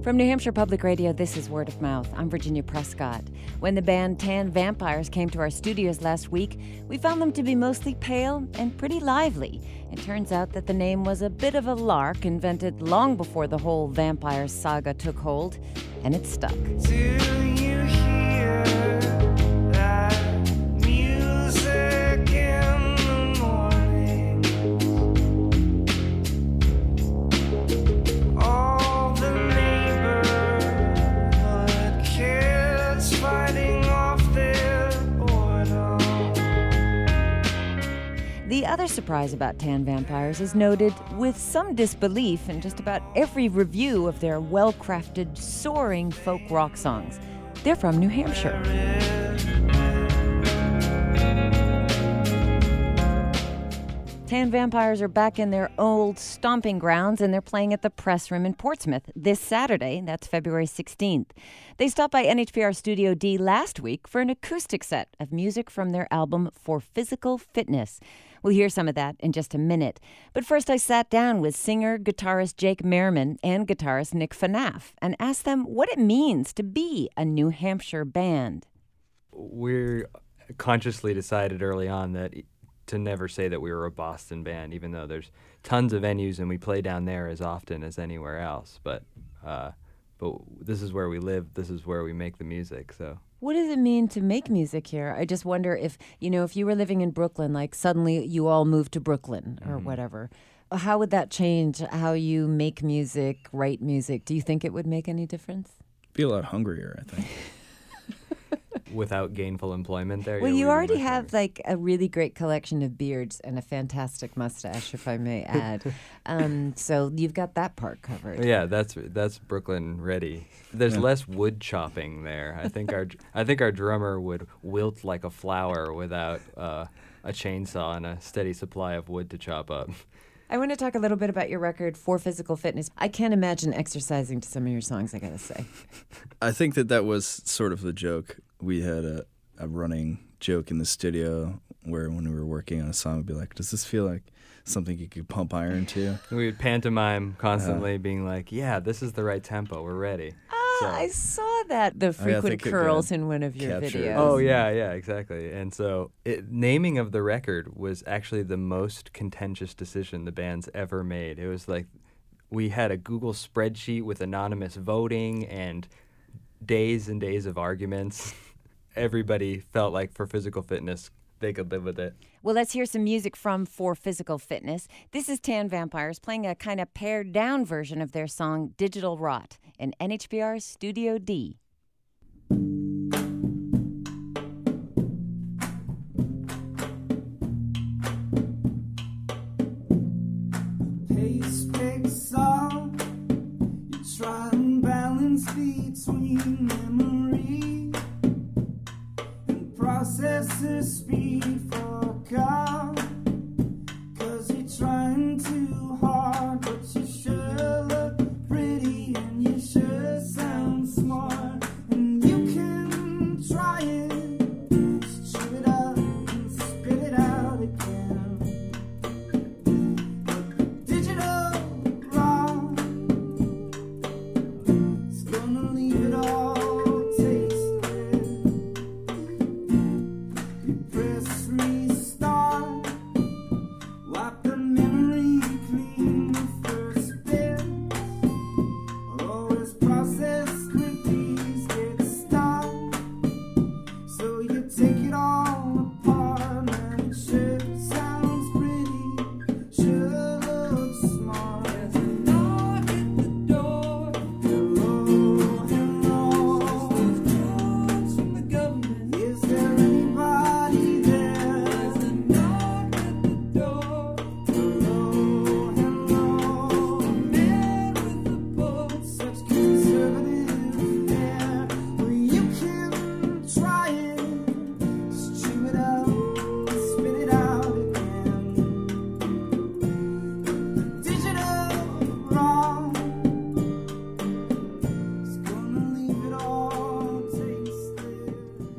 From New Hampshire Public Radio, this is Word of Mouth. I'm Virginia Prescott. When the band Tan Vampires came to our studios last week, we found them to be mostly pale and pretty lively. It turns out that the name was a bit of a lark invented long before the whole vampire saga took hold, and it stuck. Do you hear that music in the morning? All the neighborhood kids fighting off their boredom. The other surprise about Tan Vampires is noted with some disbelief in just about every review of their well-crafted, soaring folk rock songs. They're from New Hampshire. Tan Vampires are back in their old stomping grounds, and they're playing at the Press Room in Portsmouth this Saturday. That's February 16th. They stopped by NHPR Studio D last week for an acoustic set of music from their album For Physical Fitness. We'll hear some of that in just a minute. But first I sat down with singer-guitarist Jake Merriman and guitarist Nick Phaneuf and asked them what it means to be a New Hampshire band. We consciously decided early on that to never say that we were a Boston band, even though there's tons of venues and we play down there as often as anywhere else. But this is where we live. This is where we make the music. So. What does it mean to make music here? I just wonder if you were living in Brooklyn, like suddenly you all moved to Brooklyn or whatever. How would that change how you make music, write music? Do you think it would make any difference? Be a lot hungrier, I think. Without gainful employment there? Well, yeah, you already have hungry. like a really great collection of beards and a fantastic mustache, if I may add. So you've got that part covered. Yeah, that's Brooklyn ready. There's less wood chopping there. I think our drummer would wilt like a flower without a chainsaw and a steady supply of wood to chop up. I want to talk a little bit about your record, For Physical Fitness. I can't imagine exercising to some of your songs, I gotta say. I think that was sort of the joke. We had a running joke in the studio where when we were working on a song, we'd be like, does this feel like something you could pump iron to? We would pantomime constantly being like, yeah, this is the right tempo, we're ready. So. I saw that, the frequent curls in one of your videos. Oh, yeah, exactly. And so naming of the record was actually the most contentious decision the band's ever made. It was like we had a Google spreadsheet with anonymous voting and days and days of arguments. Everybody felt like For Physical Fitness, they could live with it. Well, let's hear some music from For Physical Fitness. This is Tan Vampires playing a kind of pared down version of their song Digital Rot in NHPR Studio D. Pace picks up. You try and balance between memory and processor speed for a car. 'Cause you're trying too hard, but you sure look pretty and you sure sound smart.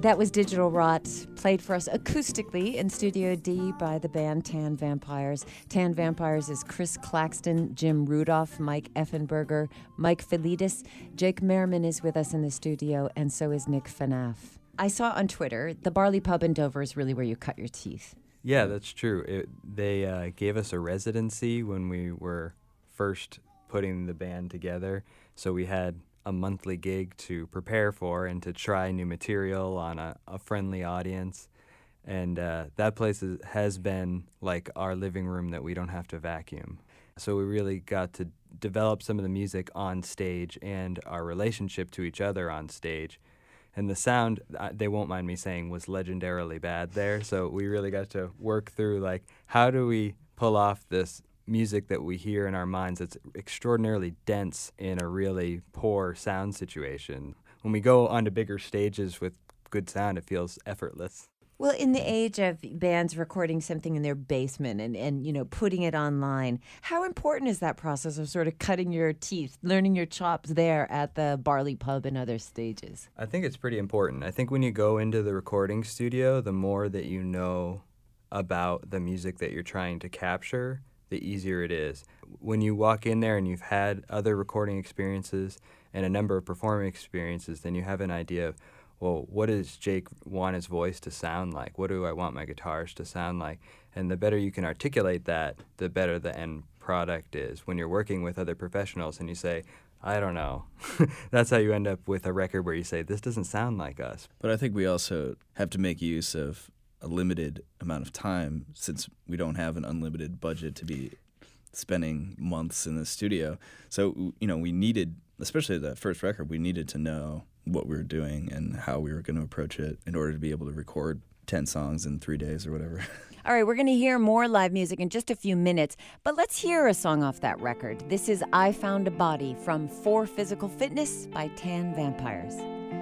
That was Digital Rot, played for us acoustically in Studio D by the band Tan Vampires. Tan Vampires is Chris Claxton, Jim Rudolph, Mike Effenberger, Mike Felidis. Jake Merriman is with us in the studio, and so is Nick Phaneuf. I saw on Twitter, the Barley Pub in Dover is really where you cut your teeth. Yeah, that's true. They gave us a residency when we were first putting the band together, so we had a monthly gig to prepare for and to try new material on a friendly audience. And that place has been like our living room that we don't have to vacuum. So we really got to develop some of the music on stage and our relationship to each other on stage. And the sound, they won't mind me saying, was legendarily bad there. So we really got to work through, like, how do we pull off this music that we hear in our minds that's extraordinarily dense in a really poor sound situation. When we go onto bigger stages with good sound, it feels effortless. Well, in the age of bands recording something in their basement and you know, putting it online, how important is that process of sort of cutting your teeth, learning your chops there at the Barley Pub and other stages? I think it's pretty important. I think when you go into the recording studio, the more that you know about the music that you're trying to capture, the easier it is. When you walk in there and you've had other recording experiences and a number of performing experiences, then you have an idea of, well, what does Jake want his voice to sound like? What do I want my guitars to sound like? And the better you can articulate that, the better the end product is. When you're working with other professionals and you say, I don't know, that's how you end up with a record where you say, this doesn't sound like us. But I think we also have to make use of a limited amount of time, since we don't have an unlimited budget to be spending months in the studio. So, you know, we needed, especially that first record, we needed to know what we were doing and how we were going to approach it in order to be able to record 10 songs in 3 days or whatever. All right, we're going to hear more live music in just a few minutes, but let's hear a song off that record. This is I Found a Body from For Physical Fitness by Tan Vampires.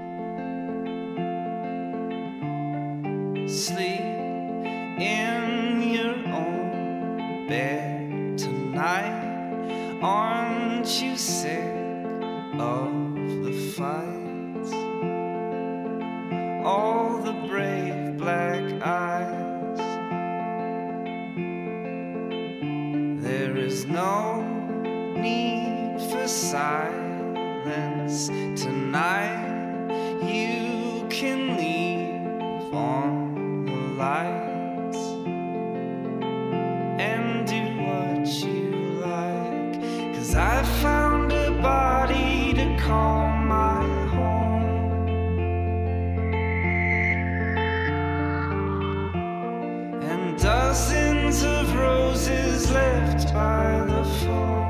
Sleep in your own bed tonight. Aren't you sick of the fights? All the brave black eyes. There is no need for silence tonight. You can leave on lights and do what you like, 'cause I found a body to call my home, and dozens of roses left by the phone.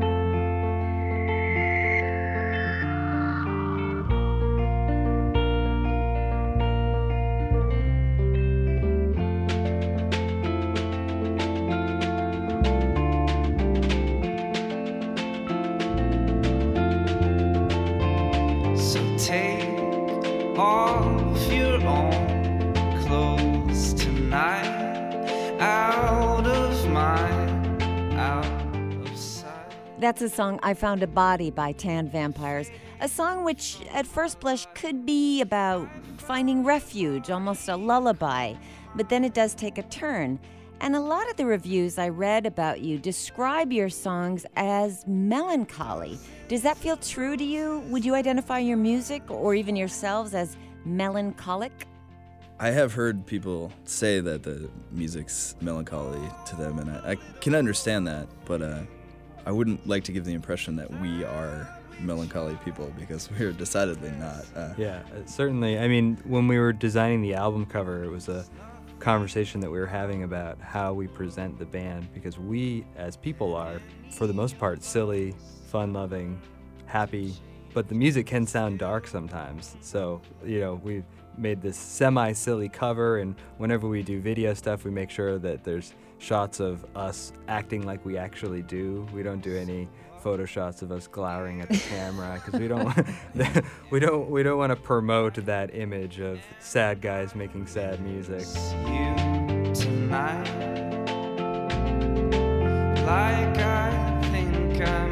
Off your own clothes tonight, out of mind, out of sight. That's a song, I Found a Body by Tan Vampires, a song which at first blush could be about finding refuge, almost a lullaby, but then it does take a turn. And a lot of the reviews I read about you describe your songs as melancholy. Does that feel true to you? Would you identify your music or even yourselves as melancholic? I have heard people say that the music's melancholy to them, and I can understand that, but I wouldn't like to give the impression that we are melancholy people, because we're decidedly not. Certainly. I mean, when we were designing the album cover, it was a conversation that we were having about how we present the band, because we as people are, for the most part, silly, fun-loving, happy, but the music can sound dark sometimes. So, you know, we've made this semi-silly cover, and whenever we do video stuff, we make sure that there's shots of us acting like we actually do. We don't do any photo shots of us glowering at the camera, because we don't want to promote that image of sad guys making sad music. You tonight, like I think I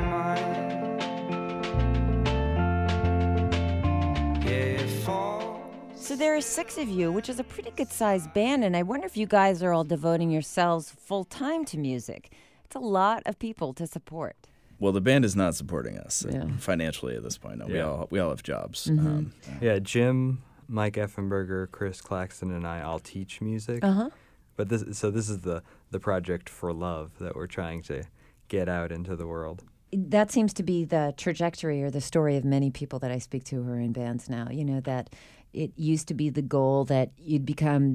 might. Yeah, So there are 6 of you, which is a pretty good-sized band, and I wonder if you guys are all devoting yourselves full-time to music. It's a lot of people to support. Well, the band is not supporting us Yeah. financially at this point. No, Yeah. we all have jobs. Yeah, Jim, Mike Effenberger, Chris Claxton, and I all teach music. But this is the project for love that we're trying to get out into the world. That seems to be the trajectory or the story of many people that I speak to who are in bands now. You know, that it used to be the goal that you'd become,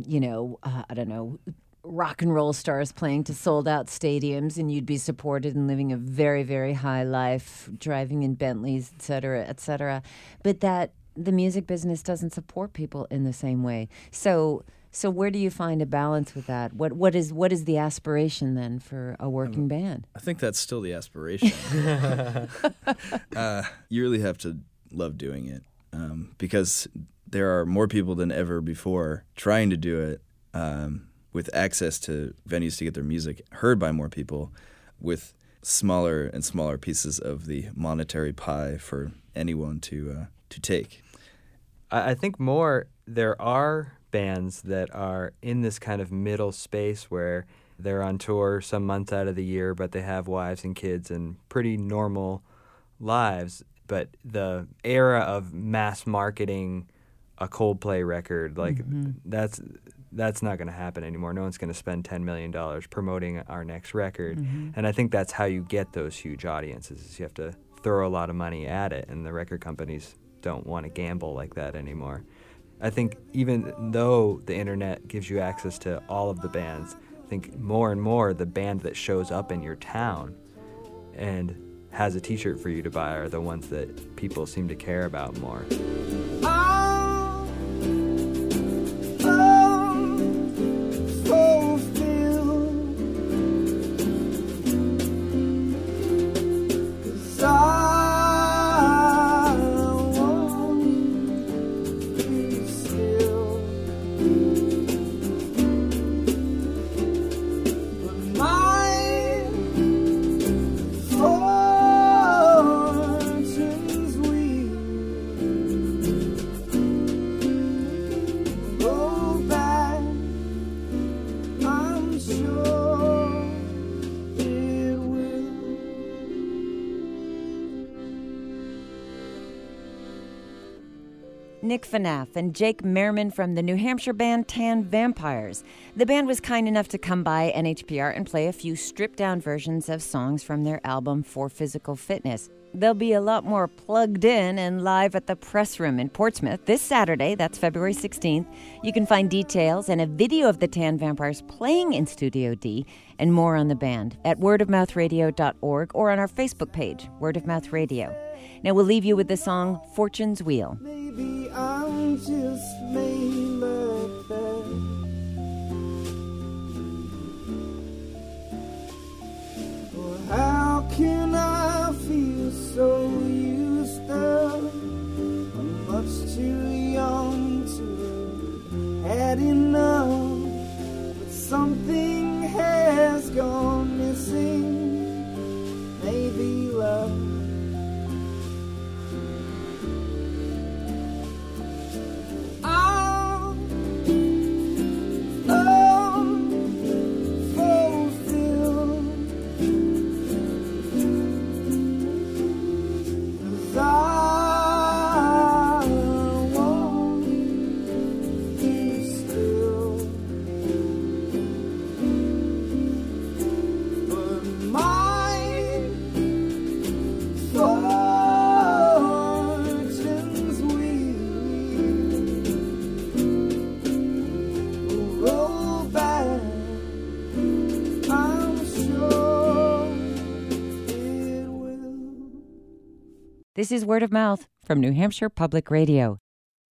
rock and roll stars playing to sold out stadiums, and you'd be supported and living a very, very high life, driving in Bentleys, et cetera, et cetera. But that the music business doesn't support people in the same way. So where do you find a balance with that? What is the aspiration then for a working band? I think that's still the aspiration. You really have to love doing it because there are more people than ever before trying to do it with access to venues to get their music heard by more people, with smaller and smaller pieces of the monetary pie for anyone to take. I think more there are bands that are in this kind of middle space where they're on tour some months out of the year, but they have wives and kids and pretty normal lives. But the era of mass marketing a Coldplay record, like that's not going to happen anymore. No one's going to spend $10 million promoting our next record. And I think that's how you get those huge audiences, is you have to throw a lot of money at it, and the record companies don't want to gamble like that anymore. I think even though the internet gives you access to all of the bands, I think more and more the band that shows up in your town and has a t-shirt for you to buy are the ones that people seem to care about more. Nick Phaneuf and Jake Merriman from the New Hampshire band Tan Vampires. The band was kind enough to come by NHPR and play a few stripped-down versions of songs from their album For Physical Fitness. They'll be a lot more plugged in and live at the Press Room in Portsmouth this Saturday. That's February 16th. You can find details and a video of the Tan Vampires playing in Studio D and more on the band at wordofmouthradio.org or on our Facebook page, Word of Mouth Radio. Now we'll leave you with the song Fortune's Wheel. Maybe I'm just made like that. Or how can I feel so used up? I'm much too young to have had enough. But something has gone missing. Maybe love. This is Word of Mouth from New Hampshire Public Radio.